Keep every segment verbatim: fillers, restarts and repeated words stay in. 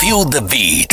Feel the beat.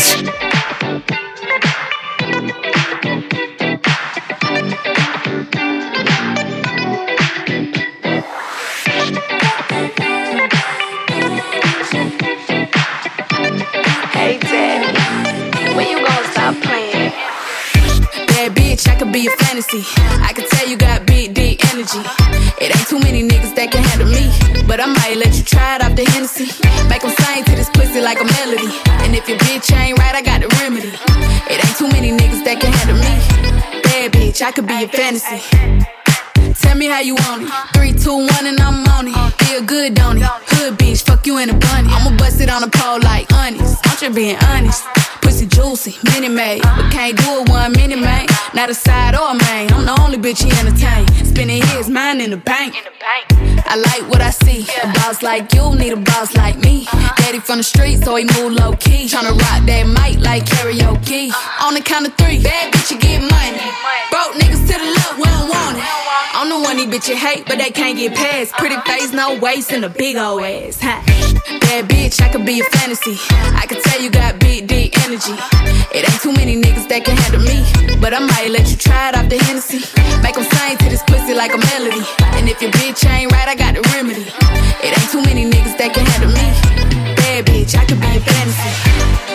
Hey Daddy, when you gonna stop playing? Bad bitch, I could be a fantasy. I can tell you got big, deep energy. It ain't too many niggas that can handle me, but I might let you try it off the Hennessy. Make them sing to this pussy like a melody. And if your bitch ain't right, I got the remedy. It ain't too many niggas that can handle me. Bad bitch, I could be a fantasy. Tell me how you want it. Three, two, one, and I'm on it. Feel good, don't it? Hood bitch, fuck you in a bunny. I'ma bust it on the pole like honest. I'm just being honest. Pussy juicy, mini made, but can't do it one minute, man. Not a side or a main. I'm the only bitch he entertain. Spending his mind in the bank. I like what I see. A boss like you need a boss like me. Daddy from the street, so he move low key. Tryna rock that mic like karaoke. On the count of three, bad bitch you get money. Broke niggas to the left, we don't want it. I'm the one these bitches hate, but they can't get past. Pretty face, no waist, and a big ol' ass. Huh? Bad bitch, I could be a fantasy. I can tell you got big, deep energy. It ain't too many niggas that can handle me, but I might let you try it off the Hennessy. Make them sing to this pussy like a melody. And if your bitch ain't right, I got the remedy. It ain't too many niggas that can handle me. Bad bitch, I could be a fantasy.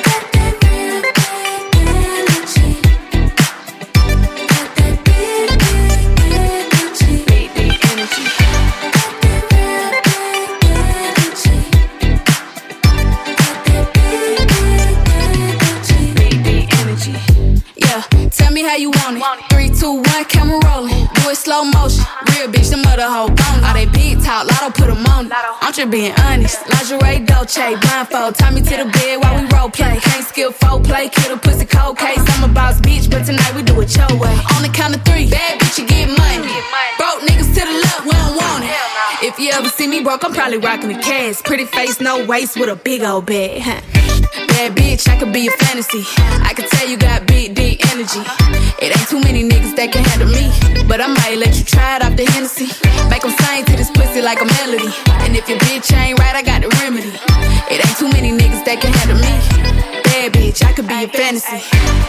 Tell me how you want it. Three, two, one, camera rolling. Do it slow motion. Real bitch, them other hoe bone. All they big talk, lotto put them on it. I'm just being honest. Lingerie, Dolce, blindfold. Tie me to the bed while we role play. Can't skill folk play, kill the pussy cold case. I'm a boss bitch, but tonight we do it your way. On the count of three, bad bitch, you get money. Broke niggas to the left, we don't want it. If you ever see me broke, I'm probably rocking the cash. Pretty face, no waist, with a big old bag. Bad bitch, I could be a fantasy. I can tell you got big, deep energy. It ain't too many niggas that can handle me, but I might let you try it off the Hennessy. Make them sing to this pussy like a melody. And if your bitch ain't right, I got the remedy. It ain't too many niggas that can handle me. Bad bitch, I could be a fantasy.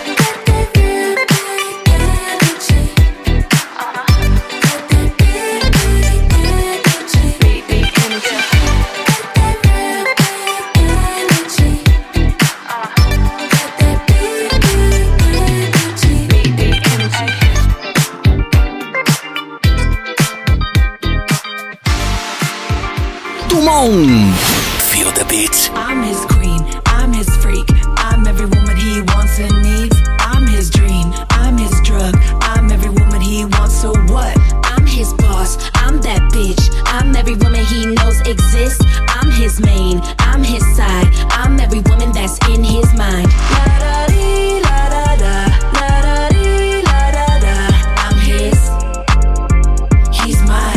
Feel the beat. I'm his queen, I'm his freak. I'm every woman he wants and needs. I'm his dream, I'm his drug. I'm every woman he wants, so what? I'm his boss, I'm that bitch. I'm every woman he knows exists. I'm his main, I'm his side. I'm every woman that's in his mind. La da dee, la da da, la da dee, la da da. I'm his, he's mine.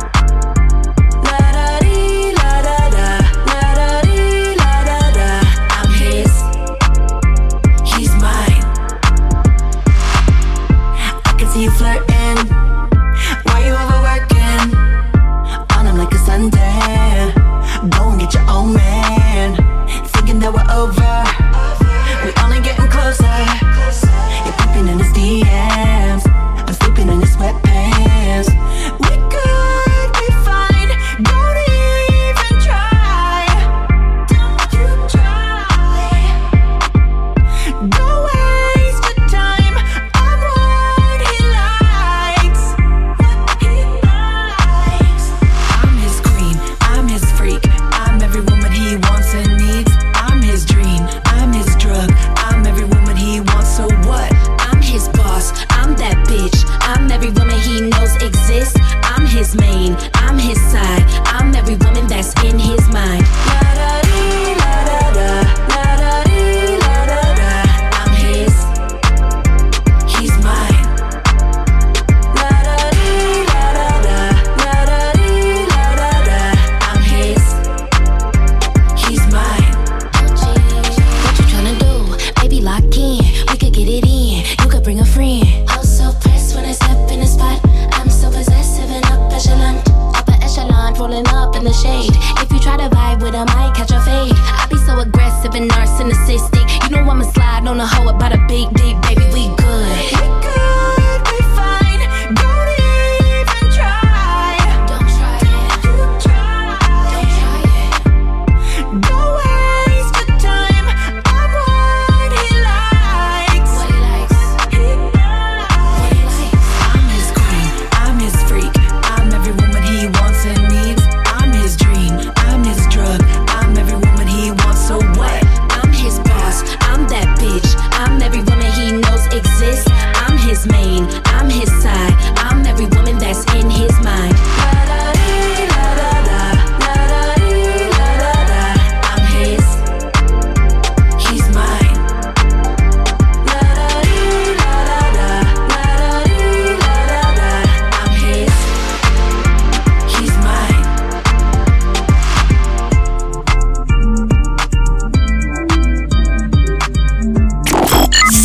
You flirting? Why you overworking? On him like a suntan. Go and get your own man. Thinking that we're over, we only getting closer. You're peeping in his D Ms, I'm sleeping in his sweatpants. We could be fine, don't even try. Don't you try. Go waste your time on what he likes, what he likes. I'm his queen, I'm his freak. I'm every woman he wants and needs. I'm his dream, I'm his drug. I'm every woman he wants, so what? I'm his boss,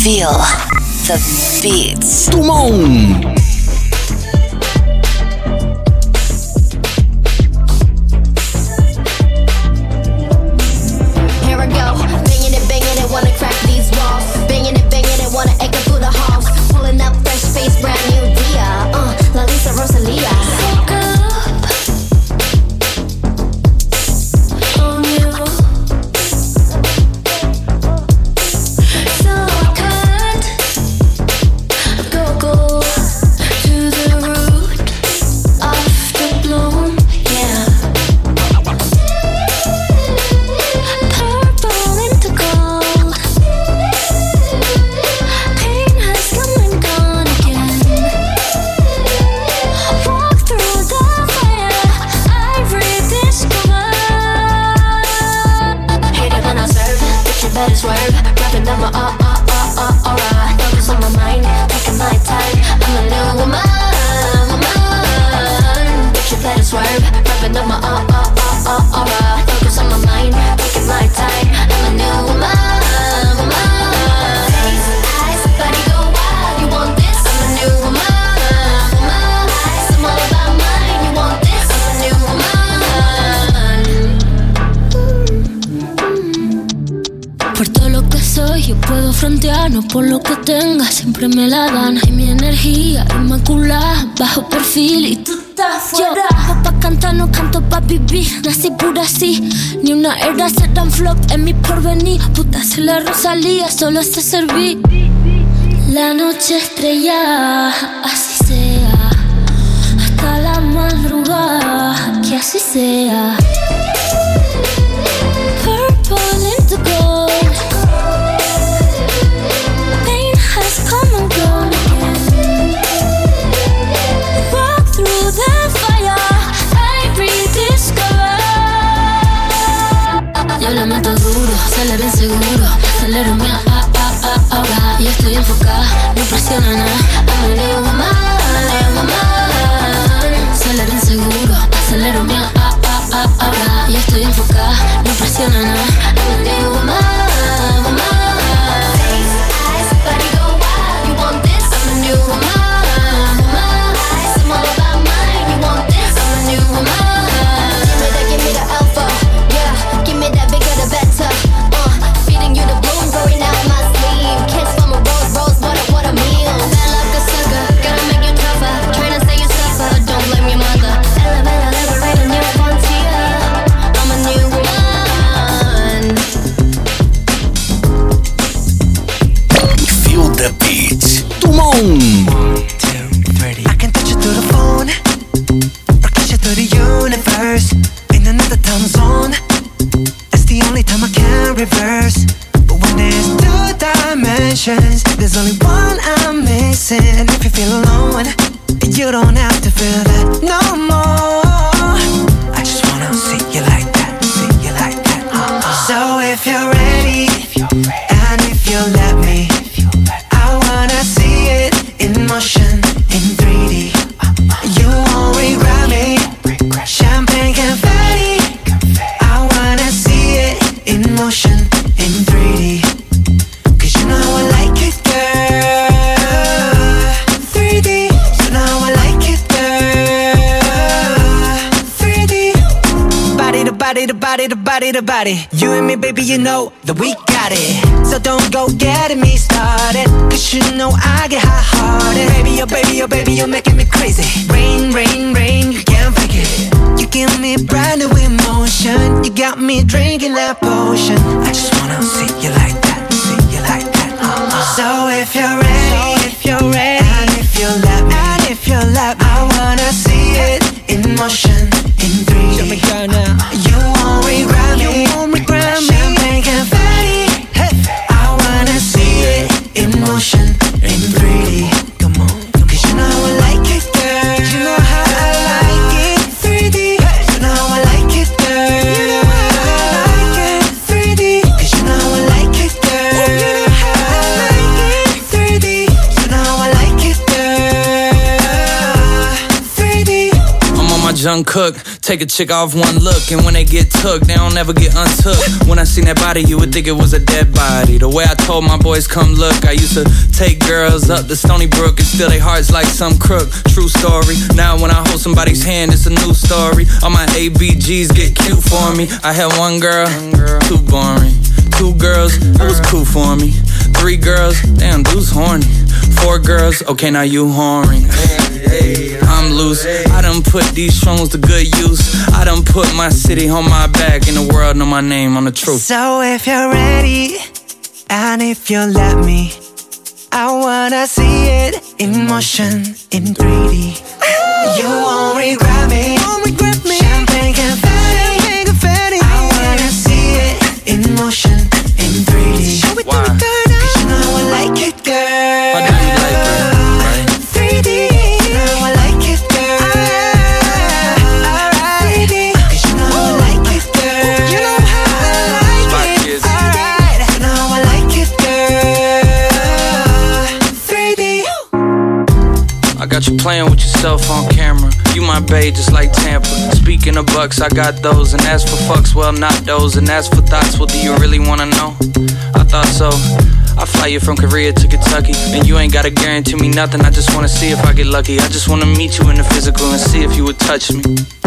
Feel the beats. Tout le monde. No por lo que tenga, siempre me la dan. Y mi energía inmaculada, bajo perfil y tú estás fuera. Yo, pa' cantar no canto pa' vivir, nací pura así. Ni una era se dan flop en mi porvenir. Puta se la Rosalía, solo sé servir. La noche estrellada, así sea. Hasta la madrugada, que así sea. Purple into gold. Come and go again. Walk through the fire, I rediscover. Yo le meto duro, acelero inseguro, acelero mi a a a ahora. Y estoy enfocada, no presiona nada. I'm a little woman, I'm a little woman. Acelero inseguro, acelero mi a a a ahora. Y estoy enfocada, no presiona nada. I'm a little woman, woman. I can touch you through the phone, or catch you through the universe. In another time zone, that's the only time I can reverse. But when there's two dimensions, there's only one I'm missing. And if you feel alone, you don't have to feel that no more. I just wanna see you like that, see you like that. Uh-uh. So if you're ready, if you're ready, and if you let me, I wanna see it in motion, in three D. You won't regret me. Champagne confetti. I wanna see it in motion, in three D. Cause you know how I like it, girl. three D. You know how I like it, girl. three D. Body to body to body to body to body. You and me, baby, you know that we got it. So don't go getting me started, cause you know I get hot-hearted. Baby, oh baby, oh baby, you're making me crazy. Rain, rain, rain, you can't fake it. You give me brand new emotion. You got me drinking that potion. I just wanna see you like that, see you like that. Uh-uh. So if you're ready, so if you're ready, and if you let me, and if you let me, I wanna see it in motion, in three D. Show me girl now. You won't regret me. You won't regret me. Champagne confetti. Hey. I wanna see it in motion, in three D. Come on, come on. Cause you know how I like it, girl. You know how I like it, three D. You know how I like it, girl. You know how I like it, three D. Cause you know how I like it, girl. You know how I like it, three D. You know how I like it, girl. three D. I'm on my Jungkook. Take a chick off one look, and when they get took, they don't ever get untook. When I seen that body, you would think it was a dead body. The way I told my boys, come look, I used to take girls up to Stony Brook and steal their hearts like some crook. True story. Now when I hold somebody's hand, it's a new story. All my A B Gs get cute for me. I had one girl, too boring. Two girls, it was cool for me. Three girls, damn, dude's horny. Four girls, okay, now you whoring. I'm loose, I done put these phones to good use. I done put my city on my back, and the world know my name on the truth. So if you're ready, and if you let me, I wanna see it in motion, in three D. You won't regret me, won't regret me. Champagne confetti, confetti. I wanna see it in motion, in three D. Show it Why? to me, girl, now. 'Cause you know I like it, girl. Why do you like it, right? three D, you know I like it, girl. Alright, three D, 'cause you know I like it, girl. You know how I like it. Alright, you know I like it, girl. three D. I got you playing with yourself on camera. You my bae just like Tampa. Speaking of bucks, I got those. And as for fucks, well, not those. And as for thoughts, well, do you really wanna know? I thought so. I fly you from Korea to Kentucky, and you ain't gotta guarantee me nothing. I just wanna see if I get lucky. I just wanna meet you in the physical and see if you would touch me.